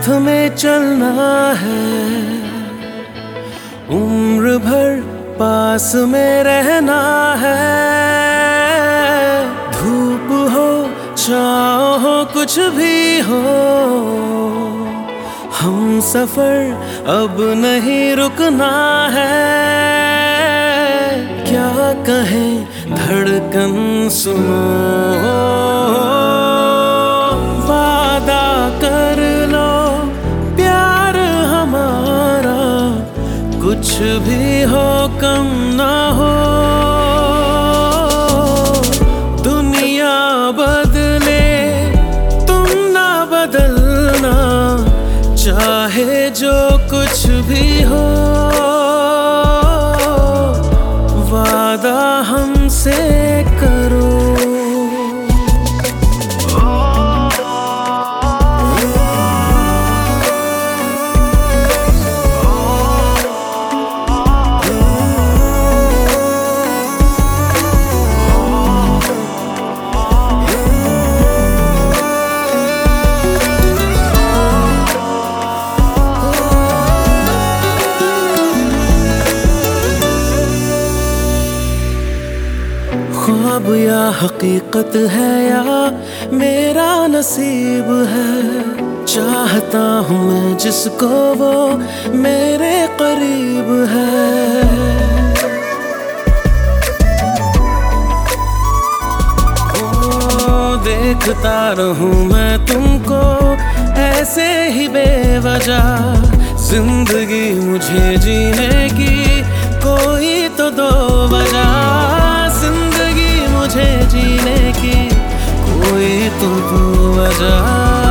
साथ में चलना है, उम्र भर पास में रहना है। धूप हो छाँव हो कुछ भी हो, हम सफर अब नहीं रुकना है। क्या कहें धड़कन सुनो, वादा कर लो प्यार हमारा कुछ भी हो कम ना हो। दुनिया बदले तुम ना बदलना, चाहे जो कुछ भी हो। वादा हमसे करो। ख्वाब या हकीकत है या मेरा नसीब है, चाहता हूँ मैं जिसको वो मेरे करीब है। ओ देखता रहूँ मैं तुमको ऐसे ही बेवजह, जिंदगी मुझे जीने की कोई तो दो वजह। मुझे जीने की कोई तो वजह।